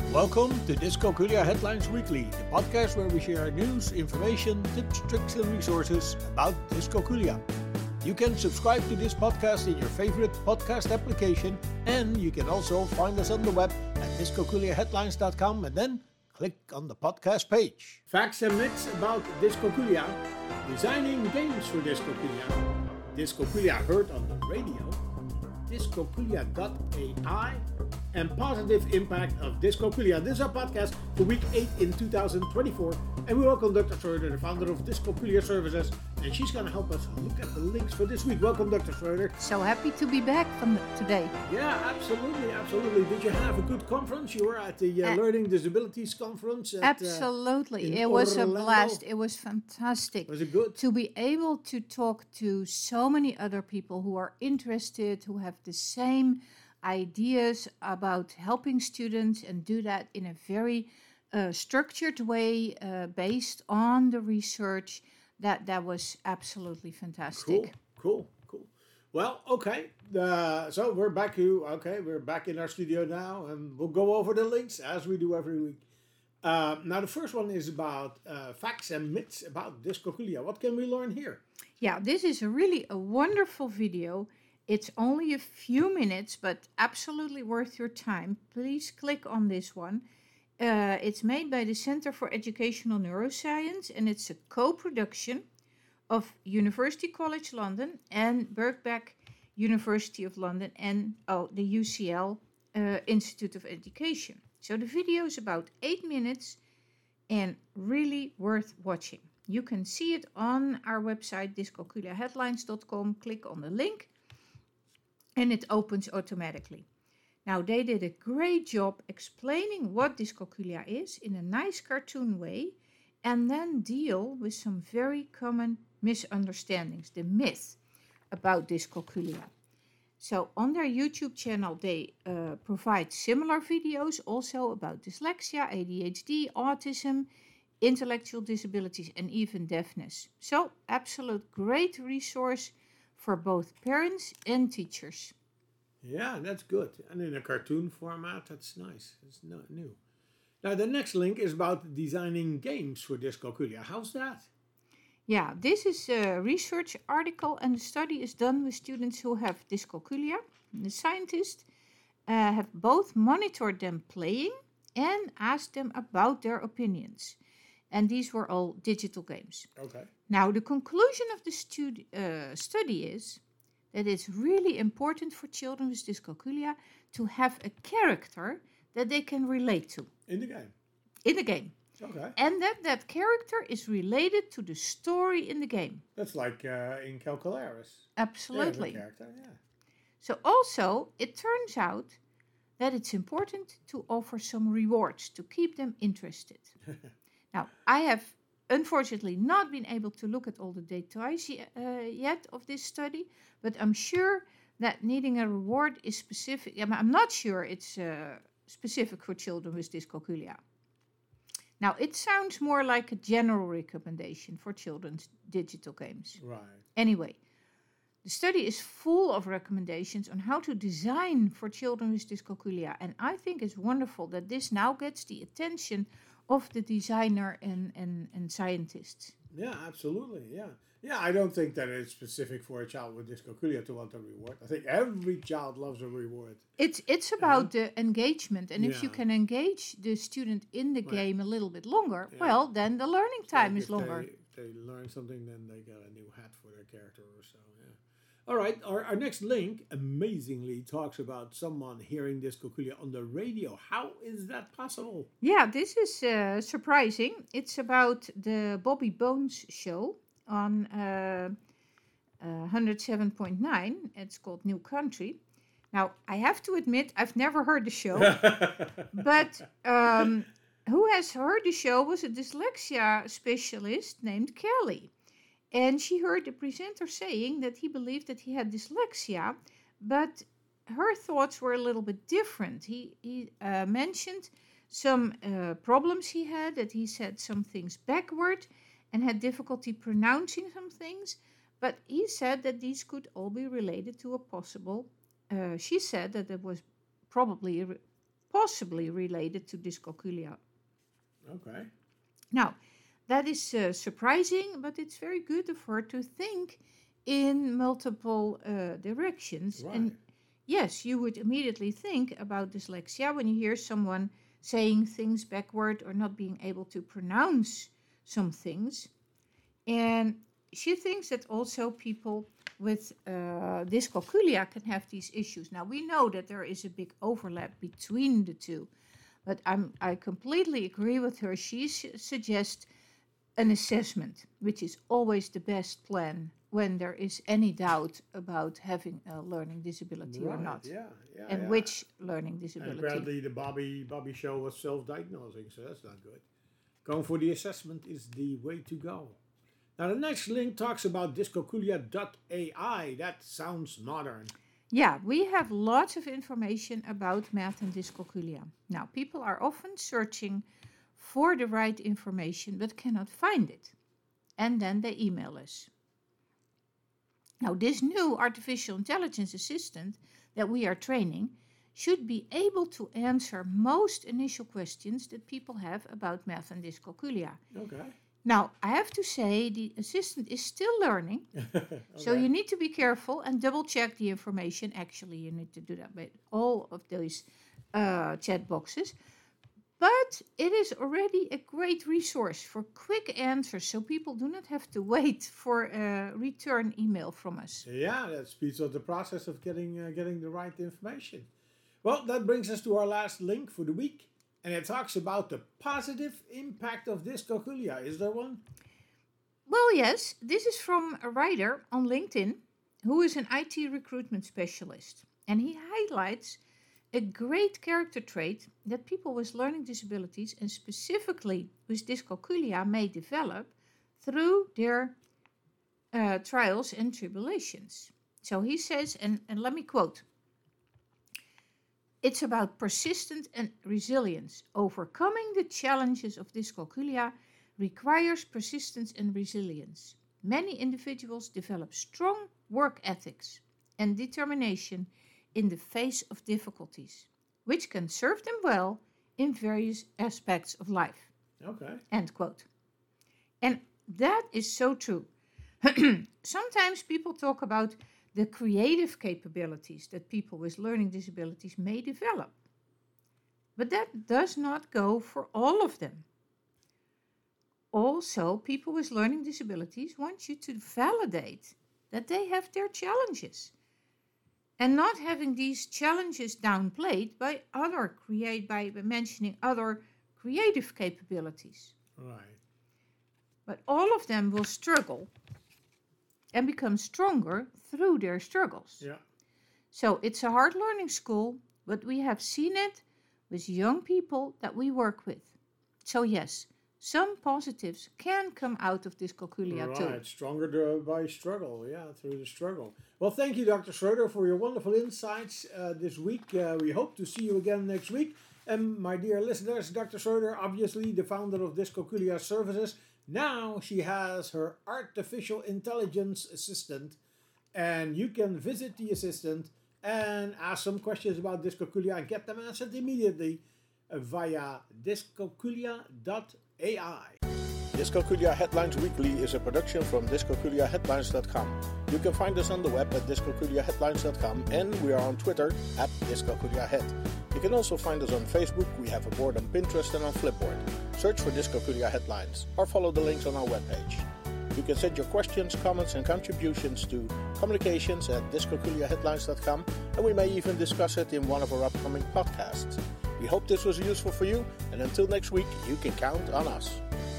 Welcome to Dyscalculia Headlines Weekly, the podcast where we share news, information, tips, tricks and resources about dyscalculia. You can subscribe to this podcast in your favorite podcast application, and you can also find us on the web at dyscalculiaheadlines.com and then click on the podcast page. Facts and myths about dyscalculia, designing games for dyscalculia, dyscalculia heard on the radio, dyscalculia.ai, and positive impact of dyscalculia. This is our podcast for week 8 in 2024, and we welcome Dr. Schroeder, the founder of Dyscalculia Services, and she's going to help us look at the links for this week. Welcome, Dr. Schroeder. So happy to be back today. Yeah, absolutely. Did you have a good conference? You were at the Learning Disabilities Conference. Absolutely. It was a blast. It was fantastic. Was it good? To be able to talk to so many other people who are interested, who have the same ideas about helping students, and do that in a very structured way based on the research. That was absolutely fantastic. Cool. Well, okay. So we're back in our studio now, and we'll go over the links as we do every week. Now the first one is about facts and myths about dyscalculia. What can we learn here? Yeah, this is really a wonderful video. It's only a few minutes, but absolutely worth your time. Please click on this one. It's made by the Center for Educational Neuroscience, and it's a co-production of University College London and Birkbeck University of London and the UCL Institute of Education. So the video is about 8 minutes and really worth watching. You can see it on our website, dyscalculiaheadlines.com. Click on the link, and it opens automatically. Now, they did a great job explaining what dyscalculia is in a nice cartoon way, and then deal with some very common misunderstandings, the myth about dyscalculia. So on their YouTube channel, they provide similar videos also about dyslexia, ADHD, autism, intellectual disabilities, and even deafness. So, absolute great resource for both parents and teachers. Yeah, that's good. And in a cartoon format, that's nice. It's not new. Now, the next link is about designing games for dyscalculia. How's that? Yeah, this is a research article, and the study is done with students who have dyscalculia. The scientists have both monitored them playing and asked them about their opinions. And these were all digital games. Okay. Now, the conclusion of the study is that it's really important for children with dyscalculia to have a character that they can relate to. In the game? In the game. Okay. And that character is related to the story in the game. That's like in Calcularis. Absolutely. Character, yeah. So also, it turns out that it's important to offer some rewards to keep them interested. Now, I have unfortunately not been able to look at all the details yet of this study, but I'm sure that needing a reward is specific. I'm not sure it's specific for children with dyscalculia. Now, it sounds more like a general recommendation for children's digital games. Right. Anyway, the study is full of recommendations on how to design for children with dyscalculia, and I think it's wonderful that this now gets the attention of the designer and scientists. Yeah, absolutely. Yeah, I don't think that it's specific for a child with dyscalculia to want a reward. I think every child loves a reward. It's about the engagement, and if you can engage the student in the game a little bit longer, well, then the learning time is longer. If they learn something, then they get a new hat for their character or so, yeah. All right, our next link amazingly talks about someone hearing dyscalculia on the radio. How is that possible? Yeah, this is surprising. It's about the Bobby Bones show on 107.9. It's called New Country. Now, I have to admit, I've never heard the show, but who has heard the show was a dyslexia specialist named Kelly. And she heard the presenter saying that he believed that he had dyslexia, but her thoughts were a little bit different. He mentioned some problems he had, that he said some things backward and had difficulty pronouncing some things, but he said that these could all be related to a possible, she said that it was probably possibly related to dyscalculia. Okay. Now, that is surprising, but it's very good of her to think in multiple directions. Right. And yes, you would immediately think about dyslexia when you hear someone saying things backward or not being able to pronounce some things. And she thinks that also people with dyscalculia can have these issues. Now, we know that there is a big overlap between the two, but I completely agree with her. She suggests an assessment, which is always the best plan when there is any doubt about having a learning disability or not. And which learning disability. And apparently the Bobby show was self-diagnosing, so that's not good. Going for the assessment is the way to go. Now the next link talks about dyscalculia.ai. That sounds modern. Yeah, we have lots of information about math and dyscalculia. Now, people are often searching for the right information but cannot find it. And then they email us. Now, this new artificial intelligence assistant that we are training should be able to answer most initial questions that people have about math and dyscalculia. Okay. Now, I have to say the assistant is still learning, Okay. so you need to be careful and double check the information. Actually, you need to do that with all of those chat boxes. But it is already a great resource for quick answers, so people do not have to wait for a return email from us. Yeah, that speeds up the process of getting the right information. Well, that brings us to our last link for the week. And it talks about the positive impact of dyscalculia. Is there one? Well, yes. This is from a writer on LinkedIn who is an IT recruitment specialist. And he highlights a great character trait that people with learning disabilities and specifically with dyscalculia may develop through their trials and tribulations. So he says, and let me quote, "It's about persistence and resilience. Overcoming the challenges of dyscalculia requires persistence and resilience. Many individuals develop strong work ethics and determination in the face of difficulties, which can serve them well in various aspects of life." Okay. End quote. And that is so true. Sometimes people talk about the creative capabilities that people with learning disabilities may develop. But that does not go for all of them. Also, people with learning disabilities want you to validate that they have their challenges and not having these challenges downplayed by mentioning other creative capabilities. Right. But all of them will struggle and become stronger through their struggles. Yeah. So it's a hard learning school, but we have seen it with young people that we work with. So yes, some positives can come out of dyscalculia too. Right, stronger by struggle, through the struggle. Well, thank you, Dr. Schroeder, for your wonderful insights this week. We hope to see you again next week. And my dear listeners, Dr. Schroeder, obviously the founder of Dyscalculia Services, now she has her artificial intelligence assistant, and you can visit the assistant and ask some questions about dyscalculia and get them answered immediately via dyscalculia.ai. Dyscalculia Headlines Weekly is a production from dyscalculiaheadlines.com. You can find us on the web at dyscalculiaheadlines.com, and we are on Twitter at dyscalculiahead. You can also find us on Facebook. We have a board on Pinterest and on Flipboard. Search for Dyscalculia Headlines or follow the links on our webpage. You can send your questions, comments and contributions to communications@dyscalculiaheadlines.com, and we may even discuss it in one of our upcoming podcasts. We hope this was useful for you, and until next week, you can count on us.